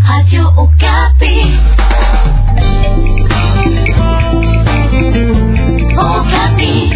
Radio Okapi. Okapi.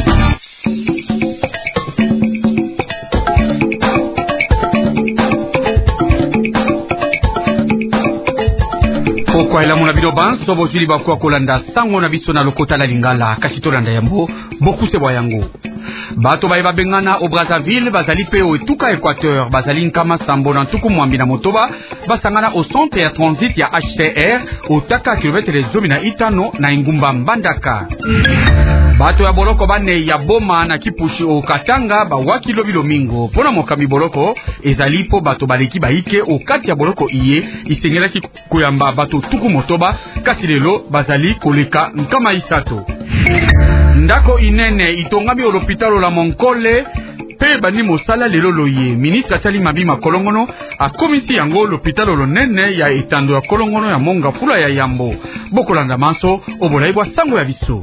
Kwa ila muna biloban, sobo juli bakwa kolanda sango na biso na lokota la lingala, kashitolanda yambo, boku sebo yango. Bato ba bengana au Brazzaville, bazali pe au Etuka Équateur, bazali nkama sambo na tuku mwambi na motoba, basangana au centre ya transit ya HCR, au taka kilometre zomi na itano na ingumba mbandaka. Bato ya boloko bane ya boma na kipushi au Katanga, ba wakilo bilomingo, pona mokami boloko, ezali po bato baleki baike au kati ya boloko iye, isengela ki kuyamba bato tuku motoba, kasi lelo bazali koleka nkama isato. Ndako inene itongami au l'hôpital la Monkole pe bani mosala lelo loye ministre atali mabima kolongono a komisi yango l'hôpital lonene ya etando ya kolongono ya monga fula ya yambo bokolanda maso obolaibwa sango ya biso.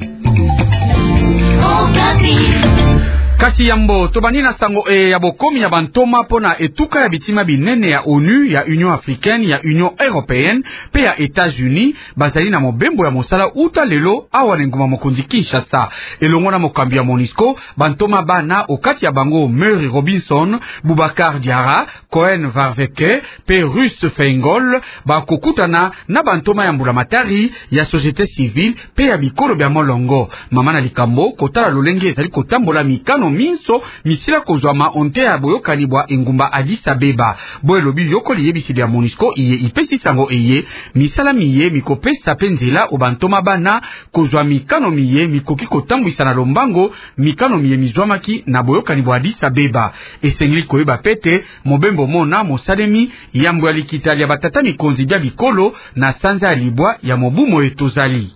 Kasi yambo tobani na sango ya bokomi ya bantoma pona etuka ya bitima binene ya ONU, ya Union Africaine, ya Union Européenne, pe ya États-Unis, bazali na mobembo ya mosala uta lelo awa nenguma mokonzi Kinshasa. Elongo na mokambi ya MONUSCO, bantoma bana okati ya bango Murray Robinson, Boubacar Diarra, Cohen Varveke, pe Russe Feingol, bakokutana na bantoma ya mbulamatari, ya société civile, pe ya bikolo bya molongo. Mama na likambo, kotala lolenge ezali kotambola mikano minso misila kozwama onte ya boyokani bwa engumba Addis Abeba. Boye lobi yokoli yebisili ya MONUSCO iye ipesi sango eye misala miye mikopesa penzela obantoma bana kozwa mikano miye mikoki kotambwisa na lombango mikano miye mizwamaki na boyokani bwa Addis Abeba. Esengeli koyeba pete mobembo mona mosalemi yambo ya likitali ya batata mikonzi bya bikolo na sanza ya libwa ya mobumo etozali.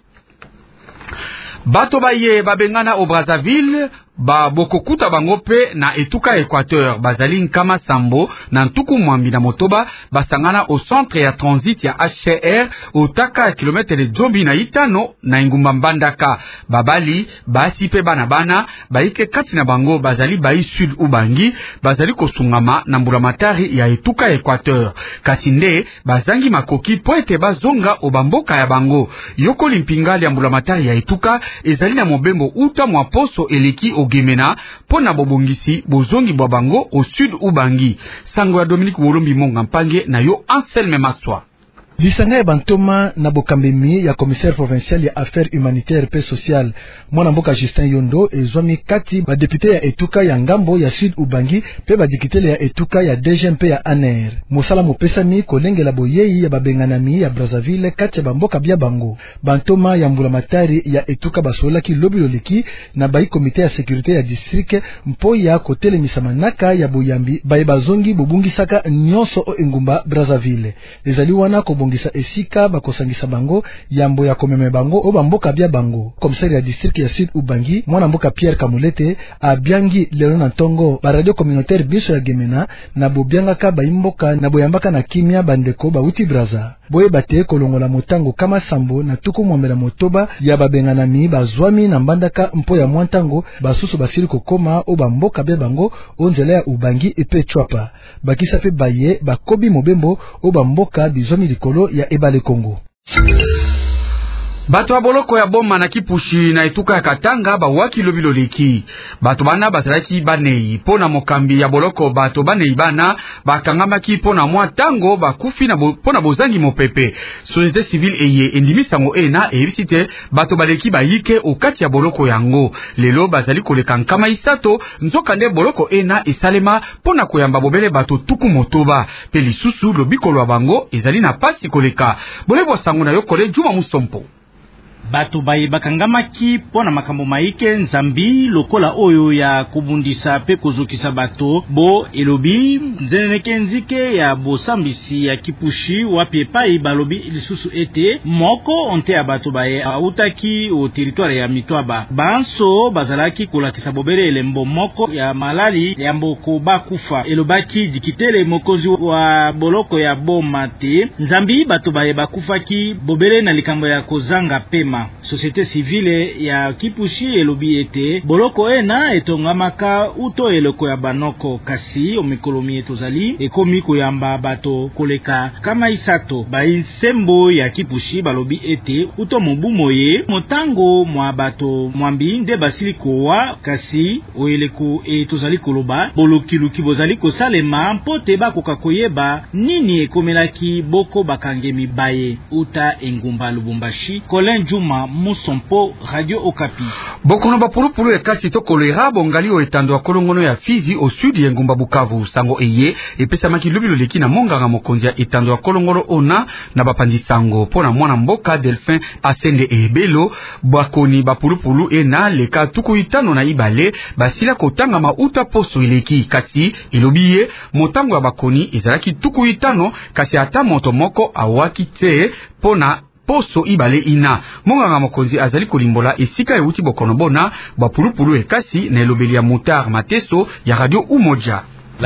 Bato baye babengana au Brazzaville ba bokokuta bango pe na Etuka Équateur, bazali nkama sambo na ntuku mwambi na motoba, basangana au centre ya transit ya HCR au taka kilometre zombi na itano na ingumba mbandaka. Babali basi pe bana baike kati na bango bazali bai sud ubangi, bazali kosungama na mbulamatari ya Etuka Équateur. Kasinde bazangi makoki po ete bazonga obamboka ya bango. Yoko limpingali ya mbulamatari ya Etuka ezali na mobembo uta mwaposo eleki Gemena pona bobongisi bozongi bwa bango au sud ubangi. Sango ya Dominique Wolombi Monga Mpange na yo Anselme Maswa. Lisanga ya bantoma na bokambemi ya commissaire provincial ya affaires humanitaires pe social mwana mboka Justin Yondo ezwami kati ba député ya Etuka ya ngambo ya sud ubangi pe ba dikitele ya Etuka ya DGMP ya ANR. Mosala mopesami kolengela boyeyi ya babenganami ya Brazzaville kati ya bamboka bya bango. Bantoma ya mbulamatari ya Etuka basolaki lobi loleki na bai komite ya sécurité ya district mpo ya kotele misamanaka ya boyambi bai bazongi bobungisaka nyonso o engumba Brazzaville. Ezali wana bongisa esika bakosangisa bango yambo ya komeme bango o bamboka bya bango. Komisari ya district ya sud ubangi mwana mboka Pierre Kamulete abiangi lelo na ntongo ba radio communautaire biso ya Gemena na bobiangaka baimboka na boyambaka na kimia bandeko bauti Braza. Boye bate kolongola motango kama sambo na tuku mwambela motoba ya babenganami bazwami na mbandaka mpo ya mwantango basusu basili kokoma o bamboka bya bango onzela ya ubangi epe chwapa. Bakisa pe baye bakobi mobembo o bamboka bizwami likolo ya Ebale Kongo. Bato ya boloko ya boma na kipushi na Etuka ya Katanga ba wakilo biloleki. Bato bana bazalaki banei pona mokambi ya boloko bato banei bana bakangamaki pona mwa tango bakufi na pona bozangi mopepe. Société civile eye endimisango ena ebisite bato baleki bayike okati ya boloko yango. Lelo bazali koleka nkama isato nzoka nde boloko ena esalema pona koyamba bobele bato tuku motoba. Pe lisusu lobiko lwa bango ezali na pasi koleka. Bolebo sango na yokole Juma Musompo. Bato baye bakangamaki pona makambo maike nzambi lokola oyo ya kubundisa pe kozokisa bato bo elobi nzeneke nzike ya bosambisi ya kipushi wapi epai balobi lisusu ete moko onte ya bato baye autaki o territoire ya Mitwaba banso bazalaki kolakisa bobele elembo moko ya malali ya mboko bakufa elobaki dikitele mokozi wa boloko ya boma te nzambi bato baye bakufaki bobele na likambo ya kozanga pema salema. Société civile ya Kipushi elobi ete boloko ena etongamaka uto eloko ya banoko kasi omikolomi etozali ekomi koyamba bato koleka kama isato. Baisembo ya Kipushi balobi ete uto mobu moye motango mwa bato mwambi nde basili kowa kasi oeleko etozali koloba bolokiluki bozali kosalema mpote bakoka koyeba nini ekomelaki boko bakangemi baye. Uta engumba Lubumbashi, Colin Juma, Musompo, Radio Okapi. Bokono bapulupulu ekasi to kolera bongali o etando ya kolongono ya Fizi au sud ya Ngumba Bukavu. Sango eye epesamaki lobilo leki na monganga mokonzi ya etando ya kolongono ona na bapandi sango pona mwana mboka Delphin Asende Ebelo. Bakoni bapulupulu ena leka tuku itano na ibale basila kotanga mauta poso eleki kasi elobiye motango ya bakoni ezalaki tuku itano kasi ata moto moko awaki te pona poso ibale ina. Monganga mokonzi azali kolimbola esika euti bokono bona bapulupulu ekasi na elobeli ya Mutar Mateso ya Radio Umoja.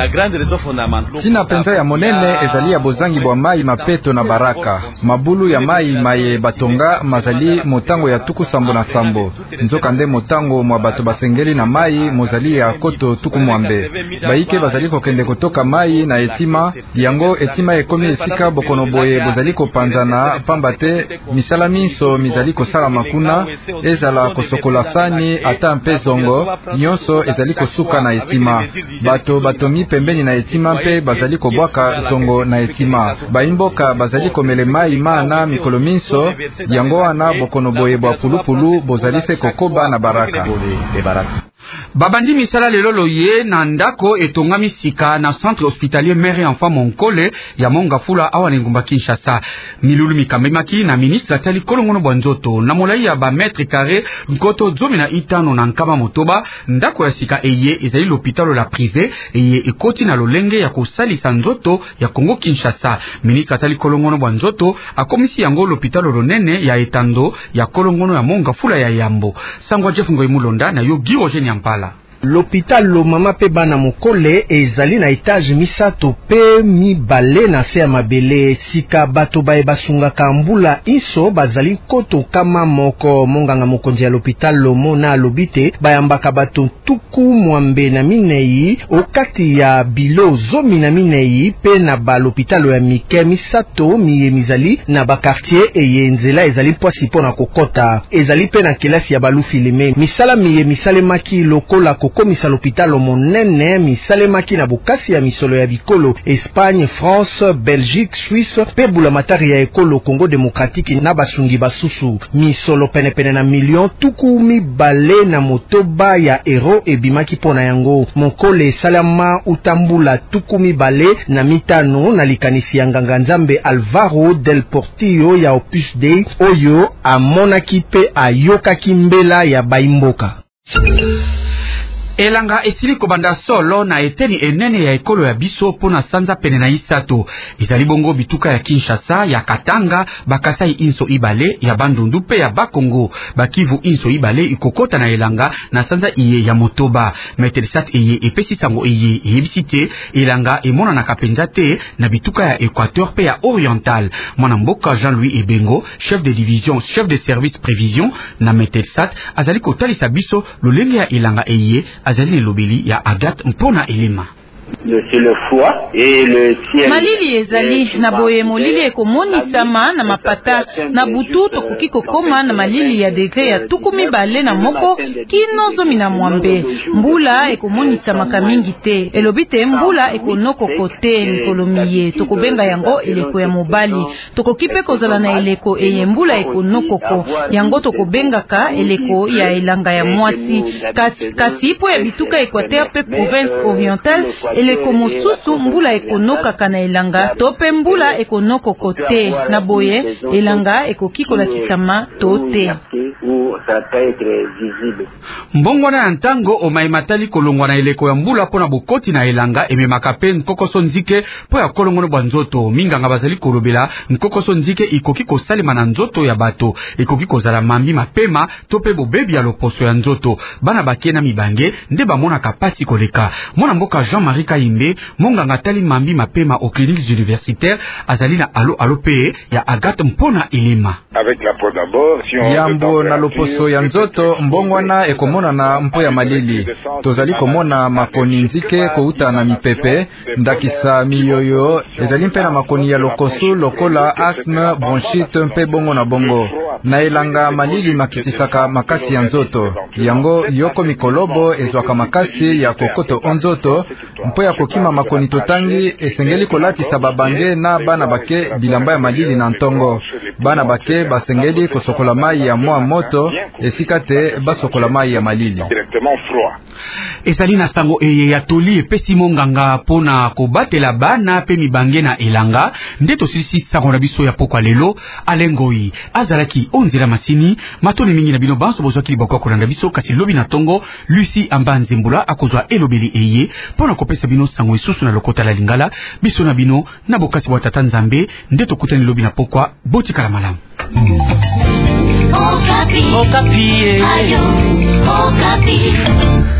Tina penza ya monene ezali ya bozangi bwa mai mapeto na baraka. Mabulu ya mai maye batonga mazali motango ya tuku sambo na sambo. Nzoka nde motango mwa bato basengeli na mai mozali ya koto tuku mwambe. Baike bazali kokende kotoka mai na etima. Yango etima ekomi esika bokono boye bozali kopanzana pamba te misala miso mizali kosala makuna. Ezala kosokola sani ata mpe zongo. Nyonso ezali kosuka na etima. Batomi pembeni na etima mpe bazali kobwaka zongo na etima. Baimboka bazali komele mai mana mikolo minso. Yango wana bokono boye bwa pulupulu bozali se kokoba na baraka. Babandi misala lelo loye na ndako etongami sika na centre hospitalier mère et enfant Monkole ya Mongafula awa Ngumba Kinshasa. Milulu mikambemaki na ministre atali kolongono bwanzoto na molai ya ba mètre carré nkoto 15 na nkama motoba. Ndako ya sika eye ezali l'hôpital la privé eye ekoti na lolenge ya kosalisa nzoto ya Kongo Kinshasa. Ministre atali kolongono bwanzoto akomisi yango l'hôpital ronene ya etando ya kolongono ya Mongafula ya Yambo. Sangwa Jeff Ngoy Mulonda na yo Girogene Yampala. L'hôpital lo mama pe bana mokole ezali na etage misato pe mibale na se ya mabele sika bato bae basungaka mbula iso bazali koto kama moko. Monganga mokonzi ya l'hôpital lo mona lobite bayambaka bato tuku mwambe na minei okati ya bilo zomi na minei pe na ba l'hôpital ya mike misato miye mizali na ba quartier eye nzela ezali poasi pona kokota ezali pe na kelasi ya balu filime misala miye misale maki lokola komisa l'hôpital monene misalemaki na bokasi ya misolo ya bikolo Espagne, France, Belgique, Suisse pe bulamatari ya ekolo Congo démocratique na basungi basusu misolo penepene na million tuku mibale na motoba ya ero ebimaki pona yango mokole salama utambula tuku mibale na mitano na likanisi ya nganga nzambe Alvaro del Portillo ya Opus Dei oyo amonaki pe ayokaki mbela ya baimboka. Elanga esili kobanda solo na eteni enene ya ekolo ya biso pona sanza pene na isato. Izali bongo bituka ya Kinshasa, ya Katanga, Bakasai inso ibale, ya Bandundu pe ya Bakongo. Bakivu inso ibale ikokota na elanga na sanza iye ya Motoba. Metelisat eye epesi sango eye ebisite elanga emona na kapenjate na bituka ya Équateur pe ya Oriental. Mwana mboka Jean-Louis Ebengo, chef de division, chef de service prévision na Metelisat azali kotalisa biso lolenge ya elanga eye azali lobeli ya Agathe mpona elema. Malili ezali na boye molili ekomonitama na mapata na butu tokoki kokoma na malili ya degre ya tuku mibale na moko kino zomi na mwambe. Mbula ekomonitama mingi te elobi te mbula ekonokoko te mikolo miye tokobenga yango eleko ya mobali tokoki pe kozala na eleko eye mbula ekonokoko yango tokobengaka eleko ya elanga ya mwasi kasi po ya bituka Équateur pe province orientale eleko mosusu mbula ekonokaka na elanga to pe mbula ekonokoko te na boye elanga ekoki kolakisama to te. Mbongwana ya ntango omaimatali kolongwa na eleko ya mbula pona bokoti na elanga ememaka pe nkokoso nzike po ya kolongono bwa nzoto minganga bazali kolobela nkokoso nzike ikoki kosalema na nzoto ya bato ekoki kozala mambi mapema to pe bobebi ya loposo ya nzoto bana bakie na mibange nde bamonaka pasi koleka. Mwana mboka Jean-Marie Kaimbe monganga tali mambi mapema au cliniques universitaires azali na alo pe ya Agathe mpona elema yambo na loposo ya nzoto mbongwana ekomona na mpo ya malili tozali komona makoni nzike kouta na mipepe ndakisa miyoyo ezali mpe na makoni ya lokosu lokola asthme bronchite mpe bongo na bongo na elanga malili makitisaka makasi ya nzoto yango yoko mikolobo ezwaka makasi ya kokoto onzoto mpo ya kokima makoni totangi esengeli kolatisa babange na bana bake bilamba ya malili na ntongo bana bake basengeli kosokola mai ya mwa moto esika te basokola mai ya malili ezali na sango ya toli epesi monganga pona kobatela bana pe mibange na elanga nde tosilisi sango na biso ya pokwa lelo alengoi azalaki onzela masini matoni mingi na bino banso bozwaki libakwa kolanda biso kasi lobi na tongo Lucie Ambanzi Mbula akozwa elobeli eye pona kopesa bino sango isusu na lokota la lingala biso na bino na bokasi bwa tata Nzambe nde tokutani lobi na pokwa botikala malamu. Okapi. Okapi. Ayo. Okapi.